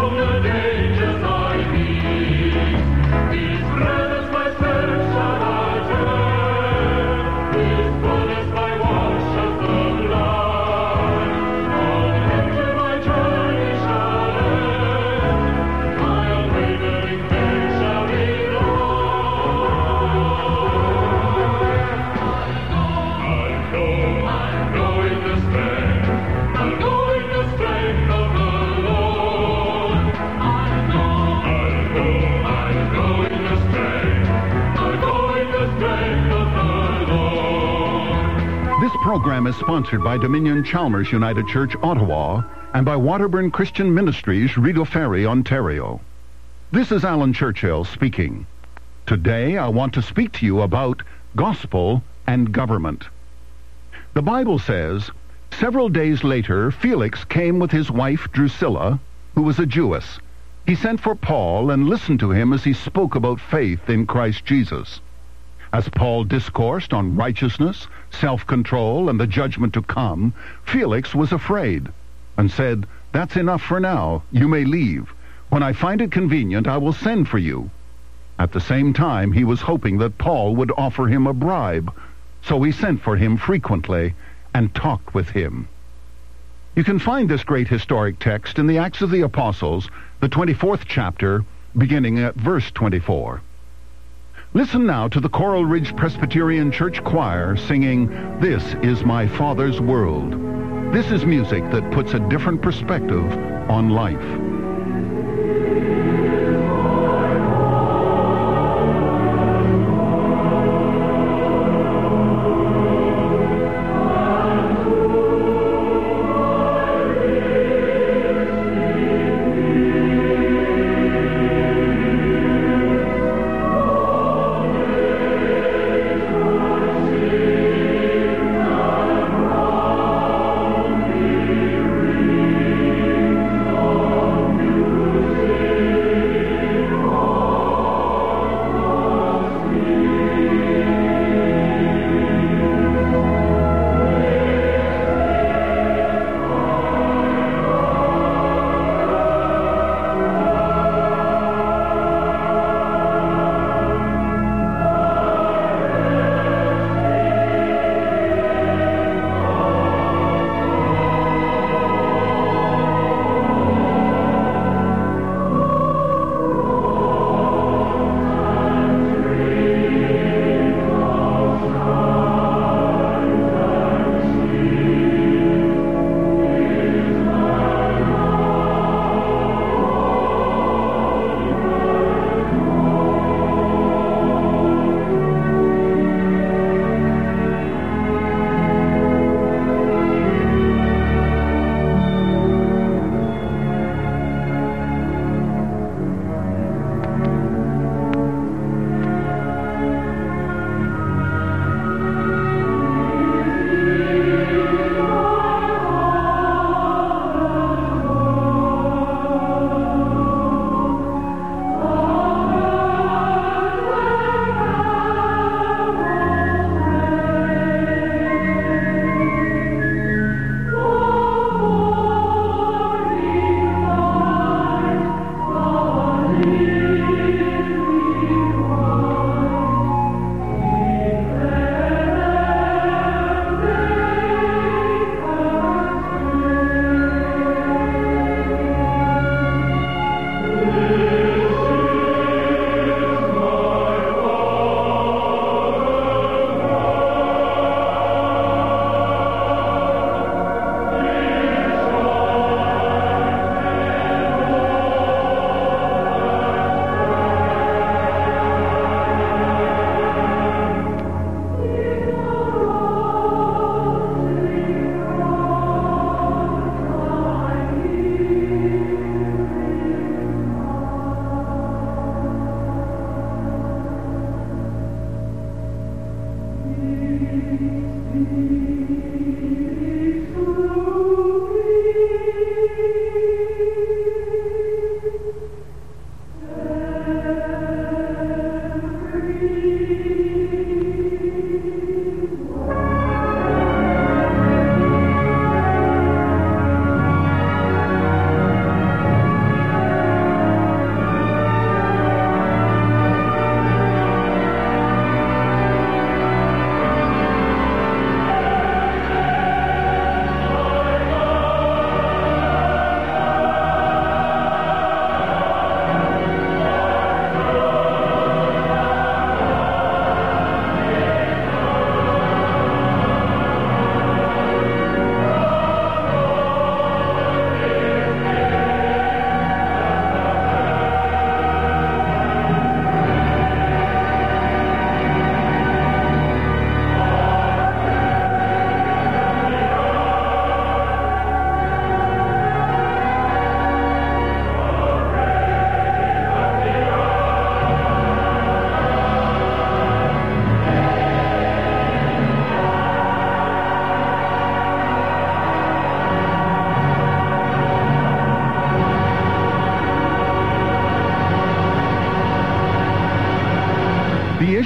Program is sponsored by Dominion Chalmers United Church, Ottawa, and by Waterburn Christian Ministries, Rideau Ferry, Ontario. This is Alan Churchill speaking. Today I want to speak to you about gospel and government. The Bible says, several days later, Felix came with his wife Drusilla, who was a Jewess. He sent for Paul and listened to him as he spoke about faith in Christ Jesus. As Paul discoursed on righteousness, self-control, and the judgment to come, Felix was afraid and said, "That's enough for now. You may leave. When I find it convenient, I will send for you." At the same time, he was hoping that Paul would offer him a bribe, so he sent for him frequently and talked with him. You can find this great historic text in the Acts of the Apostles, the 24th chapter, beginning at verse 24. Listen now to the Coral Ridge Presbyterian Church Choir singing, "This is My Father's World." This is music that puts a different perspective on life.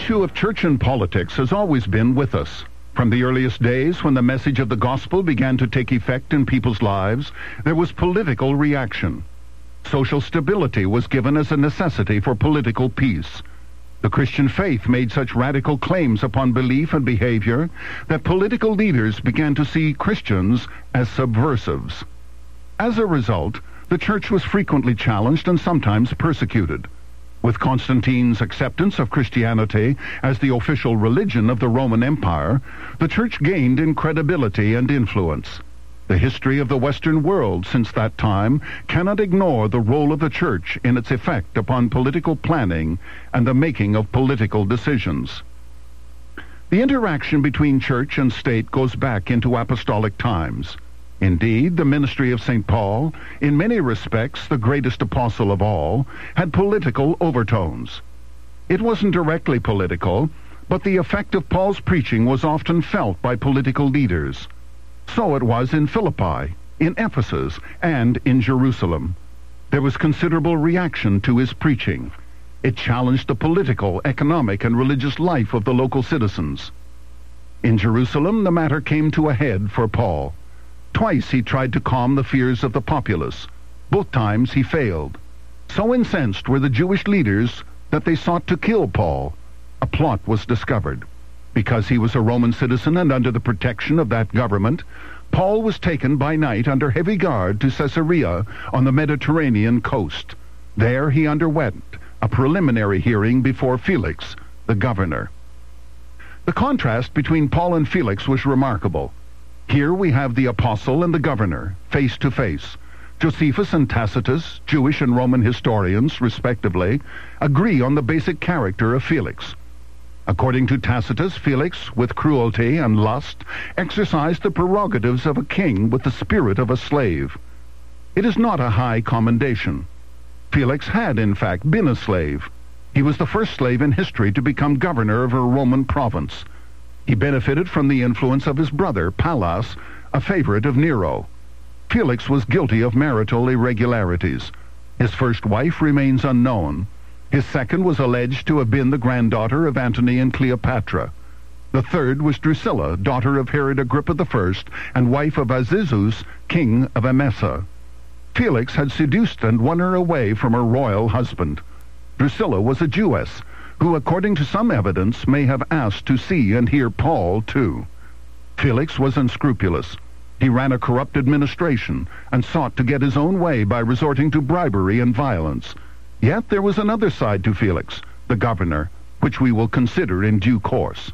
issue of church and politics has always been with us. From the earliest days when the message of the gospel began to take effect in people's lives, there was political reaction. Social stability was given as a necessity for political peace. The Christian faith made such radical claims upon belief and behavior that political leaders began to see Christians as subversives. As a result, the church was frequently challenged and sometimes persecuted. With Constantine's acceptance of Christianity as the official religion of the Roman Empire, the church gained in credibility and influence. The history of the Western world since that time cannot ignore the role of the church in its effect upon political planning and the making of political decisions. The interaction between church and state goes back into apostolic times. Indeed, the ministry of St. Paul, in many respects the greatest apostle of all, had political overtones. It wasn't directly political, but the effect of Paul's preaching was often felt by political leaders. So it was in Philippi, in Ephesus, and in Jerusalem. There was considerable reaction to his preaching. It challenged the political, economic, and religious life of the local citizens. In Jerusalem, the matter came to a head for Paul. Twice he tried to calm the fears of the populace. Both times he failed. So incensed were the Jewish leaders that they sought to kill Paul. A plot was discovered. Because he was a Roman citizen and under the protection of that government, Paul was taken by night under heavy guard to Caesarea on the Mediterranean coast. There he underwent a preliminary hearing before Felix, the governor. The contrast between Paul and Felix was remarkable. Here we have the apostle and the governor, face to face. Josephus and Tacitus, Jewish and Roman historians, respectively, agree on the basic character of Felix. According to Tacitus, Felix, with cruelty and lust, exercised the prerogatives of a king with the spirit of a slave. It is not a high commendation. Felix had, in fact, been a slave. He was the first slave in history to become governor of a Roman province. He benefited from the influence of his brother, Pallas, a favorite of Nero. Felix was guilty of marital irregularities. His first wife remains unknown. His second was alleged to have been the granddaughter of Antony and Cleopatra. The third was Drusilla, daughter of Herod Agrippa I and wife of Azizus, king of Emesa. Felix had seduced and won her away from her royal husband. Drusilla was a Jewess, who, according to some evidence, may have asked to see and hear Paul, too. Felix was unscrupulous. He ran a corrupt administration and sought to get his own way by resorting to bribery and violence. Yet there was another side to Felix, the governor, which we will consider in due course.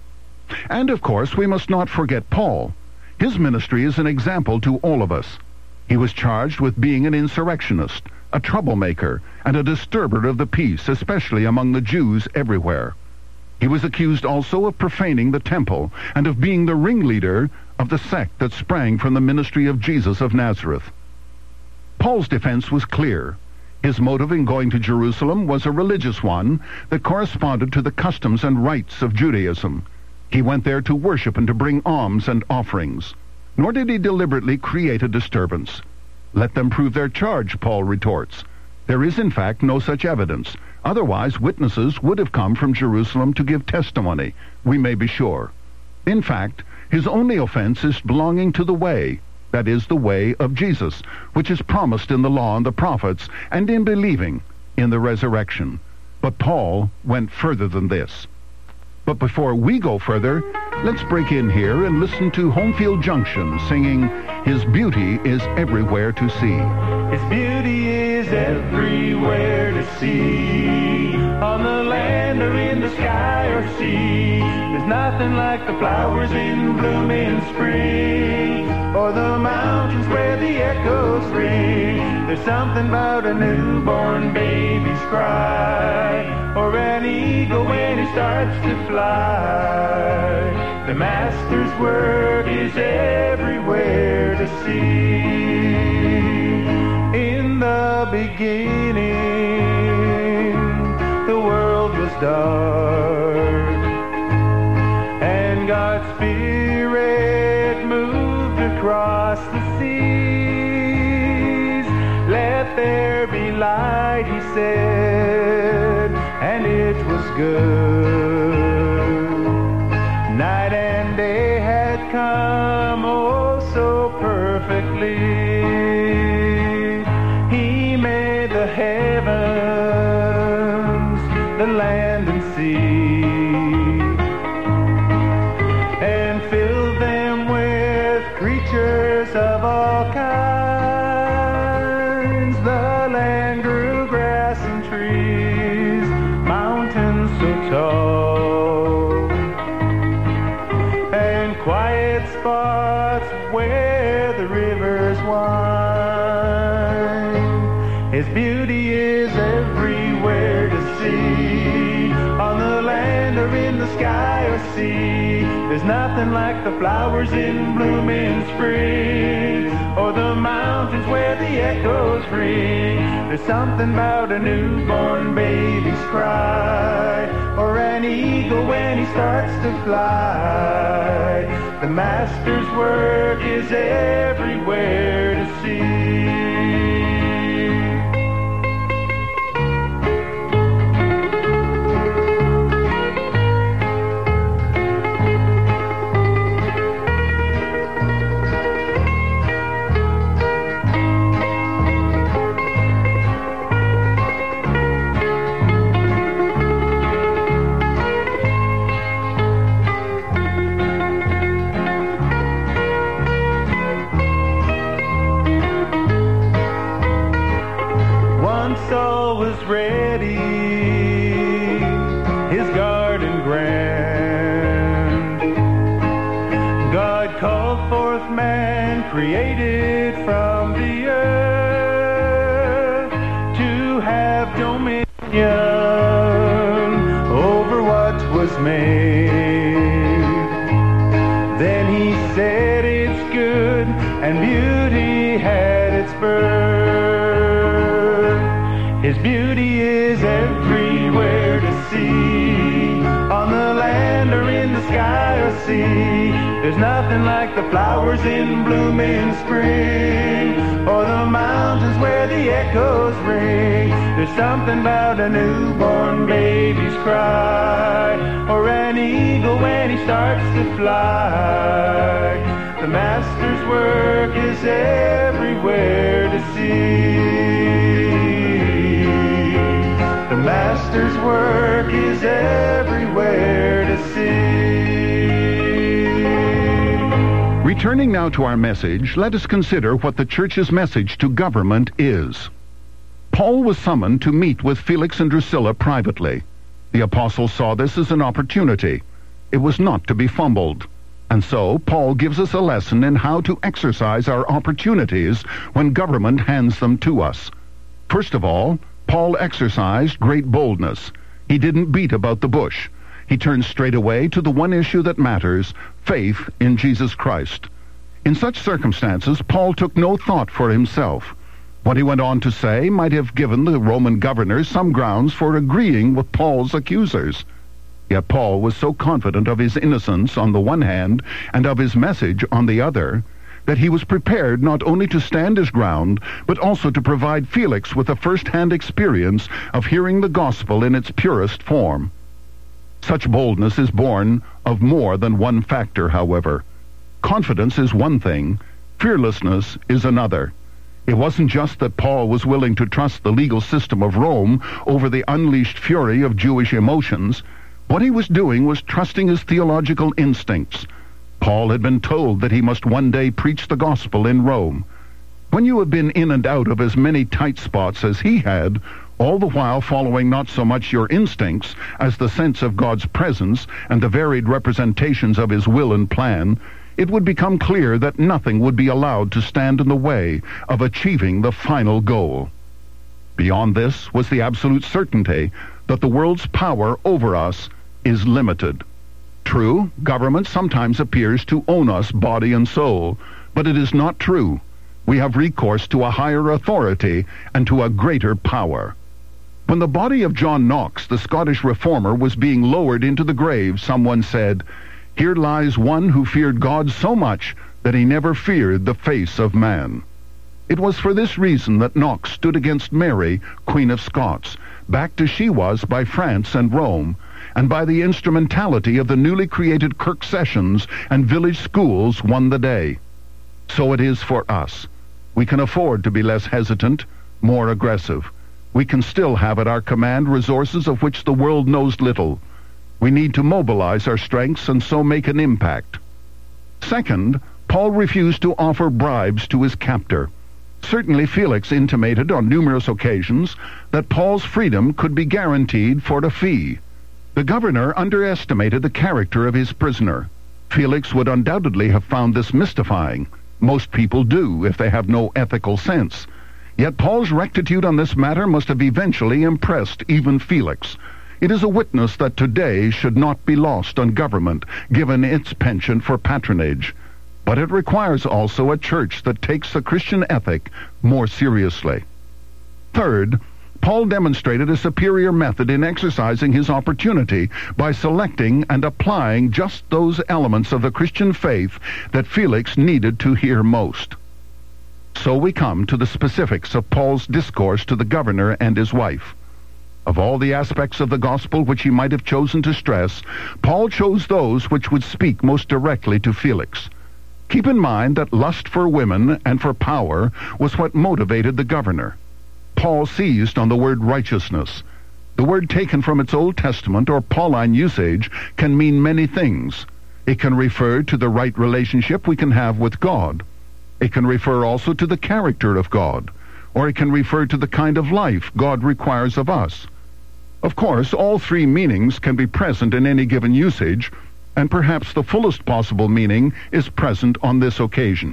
And of course, we must not forget Paul. His ministry is an example to all of us. He was charged with being an insurrectionist, a troublemaker, and a disturber of the peace, especially among the Jews everywhere. He was accused also of profaning the temple and of being the ringleader of the sect that sprang from the ministry of Jesus of Nazareth. Paul's defense was clear. His motive in going to Jerusalem was a religious one that corresponded to the customs and rites of Judaism. He went there to worship and to bring alms and offerings. Nor did he deliberately create a disturbance. Let them prove their charge, Paul retorts. There is, in fact, no such evidence. Otherwise, witnesses would have come from Jerusalem to give testimony, we may be sure. In fact, his only offense is belonging to the way, that is, the way of Jesus, which is promised in the law and the prophets, and in believing in the resurrection. But Paul went further than this. But before we go further, let's break in here and listen to Homefield Junction singing His Beauty is Everywhere to See. His beauty is everywhere to see, on the land or in the sky or sea. There's nothing like the flowers in bloom in spring, or the mountains where the echoes ring. There's something about a newborn baby's cry, or an eagle when he starts to fly. The Master's work is everywhere to see. In the beginning, the world was dark, and God's Spirit moved across the seas. Let there be light, he said, and it was good. Night and day had come, oh, so perfectly. He made the heavens, the land and sea, and filled them with creatures of all kinds. The land grew grass and trees, mountains so tall, and quiet spots where the rivers wind. His beauty is everywhere to see, on the land or in the sky or sea. There's nothing like the flowers in bloom in spring, or the mountains where the echoes ring. There's something about a newborn baby's cry, or an eagle when he starts to fly. The Master's work is everywhere to see. All was ready, his garden grand. God called forth man, created from the earth, to have dominion over what was made. Then he said it's good, and beauty had its birth. His beauty is everywhere to see, on the land or in the sky or sea. There's nothing like the flowers in bloom in spring, or the mountains where the echoes ring. There's something about a newborn baby's cry, or an eagle when he starts to fly. The Master's work is everywhere to see. The Master's work is everywhere to see. Returning now to our message, let us consider what the church's message to government is. Paul was summoned to meet with Felix and Drusilla privately. The apostle saw this as an opportunity. It was not to be fumbled. And so, Paul gives us a lesson in how to exercise our opportunities when government hands them to us. First of all, Paul exercised great boldness. He didn't beat about the bush. He turned straight away to the one issue that matters, faith in Jesus Christ. In such circumstances, Paul took no thought for himself. What he went on to say might have given the Roman governors some grounds for agreeing with Paul's accusers. Yet Paul was so confident of his innocence on the one hand and of his message on the other, that he was prepared not only to stand his ground, but also to provide Felix with a first-hand experience of hearing the gospel in its purest form. Such boldness is born of more than one factor, however. Confidence is one thing, fearlessness is another. It wasn't just that Paul was willing to trust the legal system of Rome over the unleashed fury of Jewish emotions. What he was doing was trusting his theological instincts. Paul had been told that he must one day preach the gospel in Rome. When you have been in and out of as many tight spots as he had, all the while following not so much your instincts as the sense of God's presence and the varied representations of his will and plan, it would become clear that nothing would be allowed to stand in the way of achieving the final goal. Beyond this was the absolute certainty that the world's power over us is limited. True, government sometimes appears to own us body and soul, but it is not true. We have recourse to a higher authority and to a greater power. When the body of John Knox, the Scottish reformer, was being lowered into the grave, someone said, "Here lies one who feared God so much that he never feared the face of man." It was for this reason that Knox stood against Mary, Queen of Scots, backed as she was by France and Rome, and by the instrumentality of the newly created Kirk Sessions and village schools won the day. So it is for us. We can afford to be less hesitant, more aggressive. We can still have at our command resources of which the world knows little. We need to mobilize our strengths and so make an impact. Second, Paul refused to offer bribes to his captor. Certainly Felix intimated on numerous occasions that Paul's freedom could be guaranteed for a fee. The governor underestimated the character of his prisoner. Felix would undoubtedly have found this mystifying. Most people do if they have no ethical sense. Yet Paul's rectitude on this matter must have eventually impressed even Felix. It is a witness that today should not be lost on government, given its penchant for patronage. But it requires also a church that takes the Christian ethic more seriously. Third, Paul demonstrated a superior method in exercising his opportunity by selecting and applying just those elements of the Christian faith that Felix needed to hear most. So we come to the specifics of Paul's discourse to the governor and his wife. Of all the aspects of the gospel which he might have chosen to stress, Paul chose those which would speak most directly to Felix. Keep in mind that lust for women and for power was what motivated the governor. Paul seized on the word righteousness. The word taken from its Old Testament or Pauline usage can mean many things. It can refer to the right relationship we can have with God. It can refer also to the character of God, or it can refer to the kind of life God requires of us. Of course, all three meanings can be present in any given usage, and perhaps the fullest possible meaning is present on this occasion.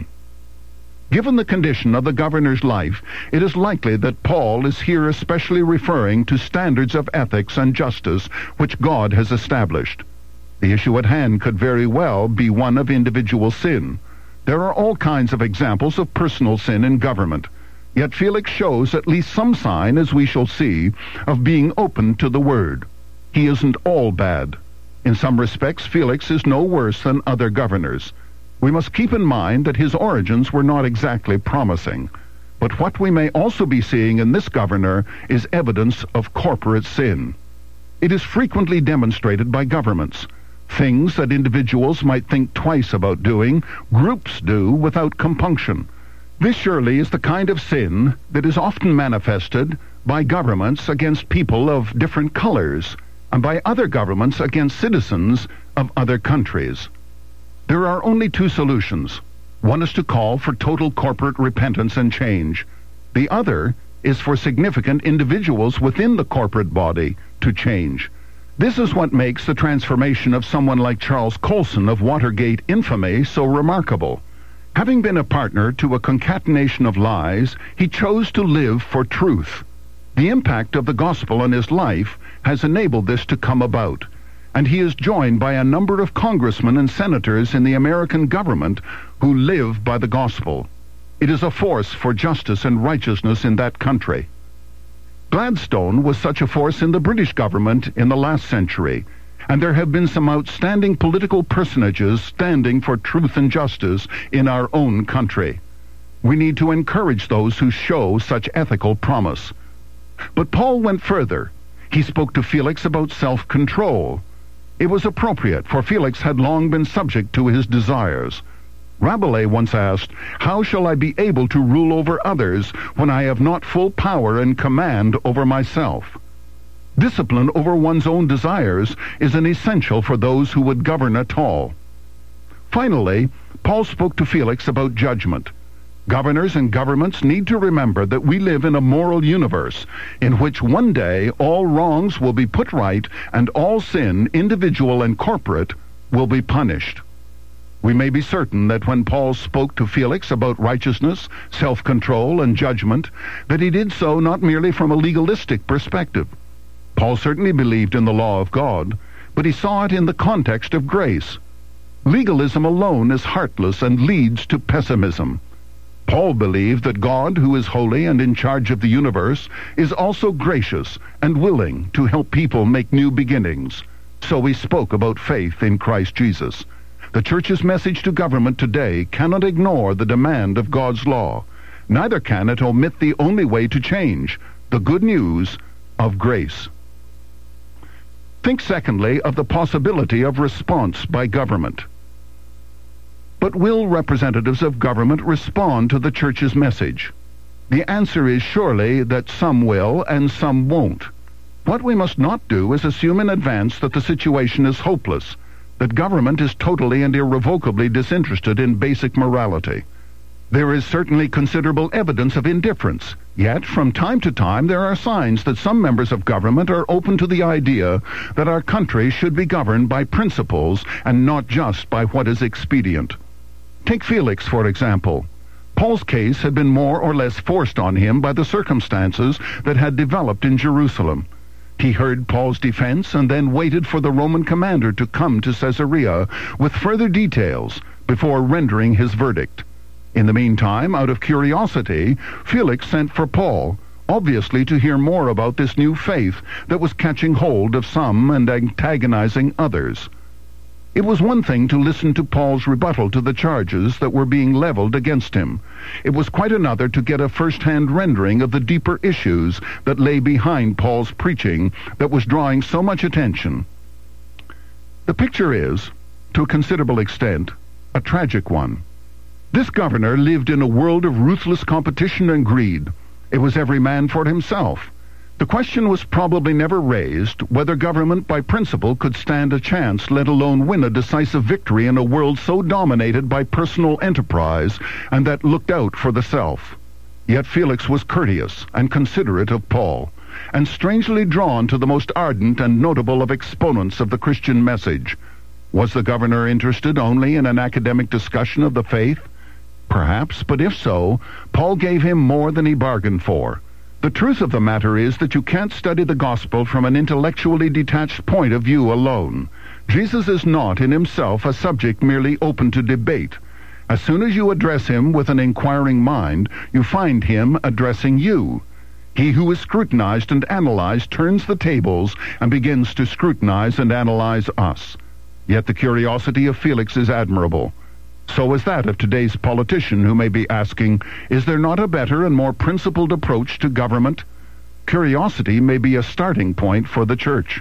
Given the condition of the governor's life, it is likely that Paul is here especially referring to standards of ethics and justice which God has established. The issue at hand could very well be one of individual sin. There are all kinds of examples of personal sin in government. Yet Felix shows at least some sign, as we shall see, of being open to the word. He isn't all bad. In some respects, Felix is no worse than other governors. We must keep in mind that his origins were not exactly promising. But what we may also be seeing in this governor is evidence of corporate sin. It is frequently demonstrated by governments. Things that individuals might think twice about doing, groups do without compunction. This surely is the kind of sin that is often manifested by governments against people of different colors, and by other governments against citizens of other countries. There are only two solutions. One is to call for total corporate repentance and change. The other is for significant individuals within the corporate body to change. This is what makes the transformation of someone like Charles Colson of Watergate infamy so remarkable. Having been a partner to a concatenation of lies, he chose to live for truth. The impact of the gospel on his life has enabled this to come about, and he is joined by a number of congressmen and senators in the American government who live by the gospel. It is a force for justice and righteousness in that country. Gladstone was such a force in the British government in the last century, and there have been some outstanding political personages standing for truth and justice in our own country. We need to encourage those who show such ethical promise. But Paul went further. He spoke to Felix about self-control. It was appropriate, for Felix had long been subject to his desires. Rabelais once asked, "How shall I be able to rule over others when I have not full power and command over myself?" Discipline over one's own desires is an essential for those who would govern at all. Finally, Paul spoke to Felix about judgment. Governors and governments need to remember that we live in a moral universe in which one day all wrongs will be put right and all sin, individual and corporate, will be punished. We may be certain that when Paul spoke to Felix about righteousness, self-control, and judgment, that he did so not merely from a legalistic perspective. Paul certainly believed in the law of God, but he saw it in the context of grace. Legalism alone is heartless and leads to pessimism. Paul believed that God, who is holy and in charge of the universe, is also gracious and willing to help people make new beginnings. So he spoke about faith in Christ Jesus. The church's message to government today cannot ignore the demand of God's law. Neither can it omit the only way to change, the good news of grace. Think secondly of the possibility of response by government. But will representatives of government respond to the church's message? The answer is surely that some will and some won't. What we must not do is assume in advance that the situation is hopeless, that government is totally and irrevocably disinterested in basic morality. There is certainly considerable evidence of indifference, yet from time to time there are signs that some members of government are open to the idea that our country should be governed by principles and not just by what is expedient. Take Felix, for example. Paul's case had been more or less forced on him by the circumstances that had developed in Jerusalem. He heard Paul's defense and then waited for the Roman commander to come to Caesarea with further details before rendering his verdict. In the meantime, out of curiosity, Felix sent for Paul, obviously to hear more about this new faith that was catching hold of some and antagonizing others. It was one thing to listen to Paul's rebuttal to the charges that were being leveled against him. It was quite another to get a first-hand rendering of the deeper issues that lay behind Paul's preaching that was drawing so much attention. The picture is, to a considerable extent, a tragic one. This governor lived in a world of ruthless competition and greed. It was every man for himself. The question was probably never raised whether government by principle could stand a chance, let alone win a decisive victory in a world so dominated by personal enterprise and that looked out for the self. Yet Felix was courteous and considerate of Paul, and strangely drawn to the most ardent and notable of exponents of the Christian message. Was the governor interested only in an academic discussion of the faith? Perhaps, but if so, Paul gave him more than he bargained for. The truth of the matter is that you can't study the gospel from an intellectually detached point of view alone. Jesus is not in himself a subject merely open to debate. As soon as you address him with an inquiring mind, you find him addressing you. He who is scrutinized and analyzed turns the tables and begins to scrutinize and analyze us. Yet the curiosity of Felix is admirable. So is that of today's politician who may be asking, is there not a better and more principled approach to government? Curiosity may be a starting point for the church.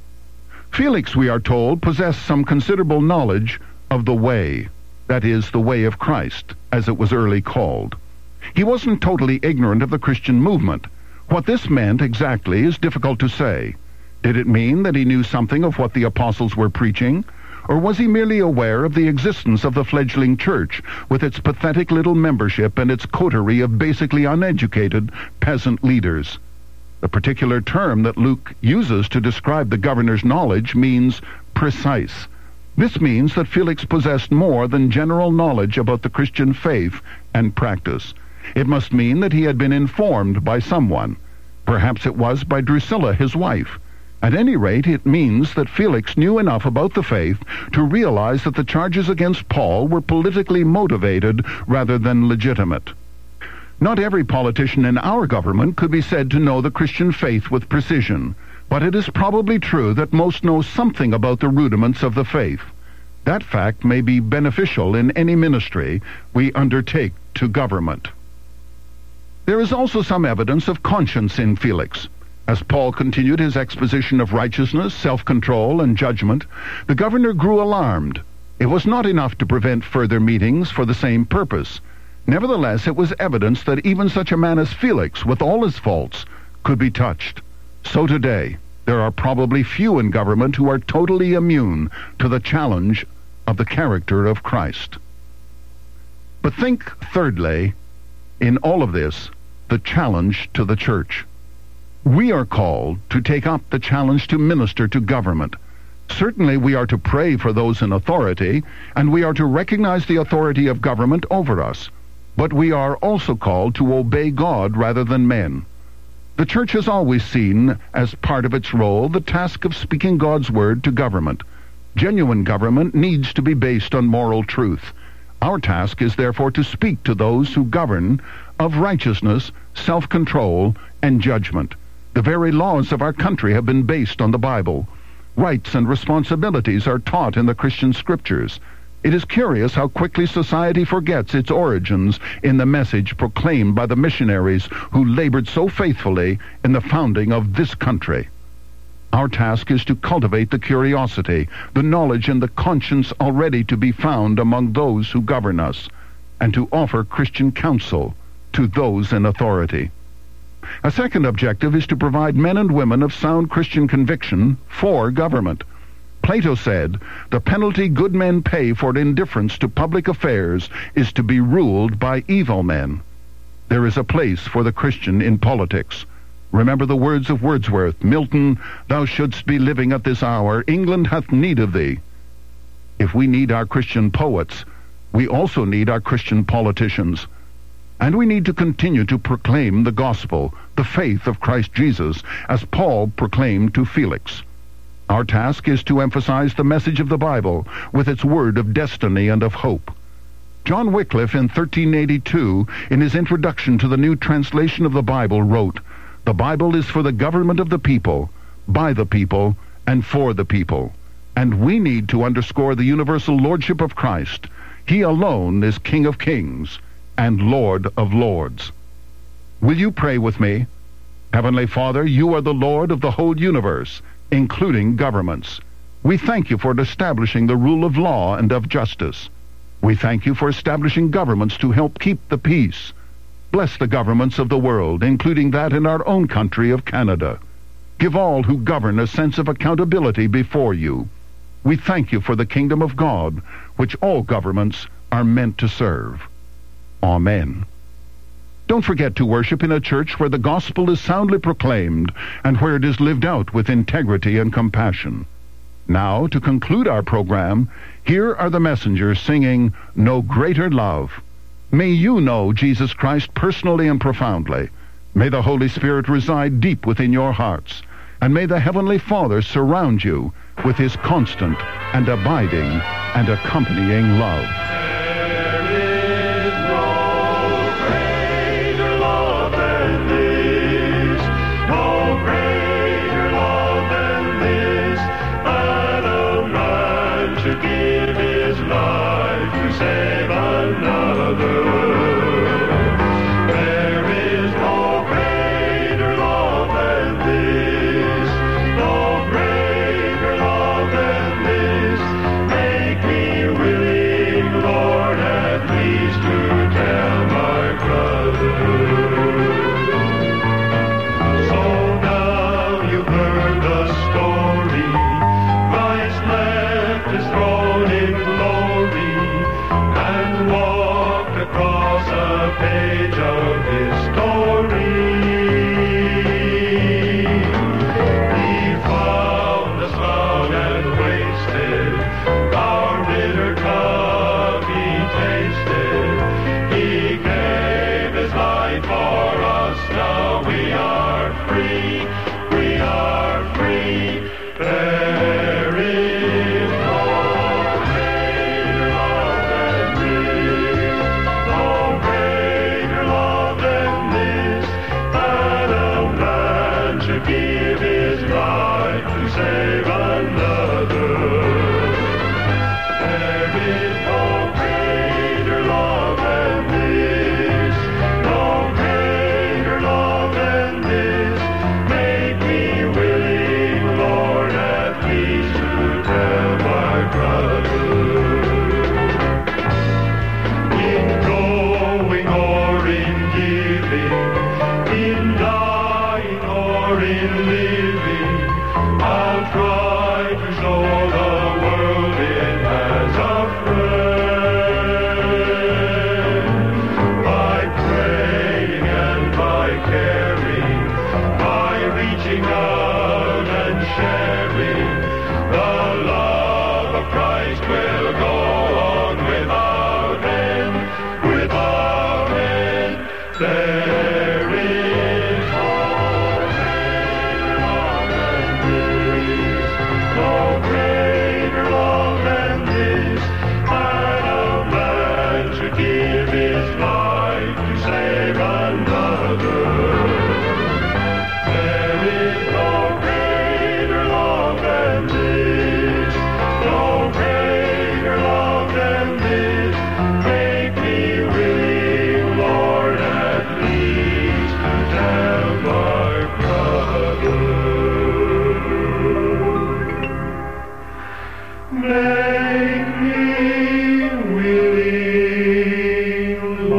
Felix, we are told, possessed some considerable knowledge of the way, that is, the way of Christ, as it was early called. He wasn't totally ignorant of the Christian movement. What this meant exactly is difficult to say. Did it mean that he knew something of what the apostles were preaching? Or was he merely aware of the existence of the fledgling church, with its pathetic little membership and its coterie of basically uneducated peasant leaders? The particular term that Luke uses to describe the governor's knowledge means precise. This means that Felix possessed more than general knowledge about the Christian faith and practice. It must mean that he had been informed by someone. Perhaps it was by Drusilla, his wife. At any rate, it means that Felix knew enough about the faith to realize that the charges against Paul were politically motivated rather than legitimate. Not every politician in our government could be said to know the Christian faith with precision, but it is probably true that most know something about the rudiments of the faith. That fact may be beneficial in any ministry we undertake to government. There is also some evidence of conscience in Felix. As Paul continued his exposition of righteousness, self-control, and judgment, the governor grew alarmed. It was not enough to prevent further meetings for the same purpose. Nevertheless, it was evidence that even such a man as Felix, with all his faults, could be touched. So today, there are probably few in government who are totally immune to the challenge of the character of Christ. But think, thirdly, in all of this, the challenge to the church. We are called to take up the challenge to minister to government. Certainly we are to pray for those in authority, and we are to recognize the authority of government over us. But we are also called to obey God rather than men. The church has always seen as part of its role the task of speaking God's word to government. Genuine government needs to be based on moral truth. Our task is therefore to speak to those who govern of righteousness, self-control, and judgment. The very laws of our country have been based on the Bible. Rights and responsibilities are taught in the Christian scriptures. It is curious how quickly society forgets its origins in the message proclaimed by the missionaries who labored so faithfully in the founding of this country. Our task is to cultivate the curiosity, the knowledge, and the conscience already to be found among those who govern us, and to offer Christian counsel to those in authority. A second objective is to provide men and women of sound Christian conviction for government. Plato said, "The penalty good men pay for indifference to public affairs is to be ruled by evil men." There is a place for the Christian in politics. Remember the words of Wordsworth, Milton, "Thou shouldst be living at this hour, England hath need of thee." If we need our Christian poets, we also need our Christian politicians. And we need to continue to proclaim the gospel, the faith of Christ Jesus, as Paul proclaimed to Felix. Our task is to emphasize the message of the Bible with its word of destiny and of hope. John Wycliffe in 1382, in his introduction to the New Translation of the Bible, wrote, "The Bible is for the government of the people, by the people, and for the people." And we need to underscore the universal lordship of Christ. He alone is King of kings and Lord of lords. Will you pray with me? Heavenly Father, you are the Lord of the whole universe, including governments. We thank you for establishing the rule of law and of justice. We thank you for establishing governments to help keep the peace. Bless the governments of the world, including that in our own country of Canada. Give all who govern a sense of accountability before you. We thank you for the kingdom of God, which all governments are meant to serve. Amen. Don't forget to worship in a church where the gospel is soundly proclaimed and where it is lived out with integrity and compassion. Now, to conclude our program, here are the messengers singing "No Greater Love." May you know Jesus Christ personally and profoundly. May the Holy Spirit reside deep within your hearts, and may the Heavenly Father surround you with his constant and abiding and accompanying love. Make me willing,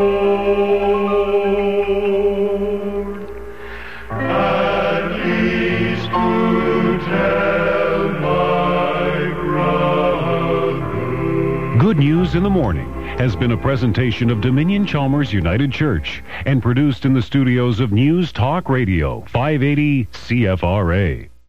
Lord, at least to tell my brother. Good News in the Morning has been a presentation of Dominion Chalmers United Church and produced in the studios of News Talk Radio, 580 CFRA.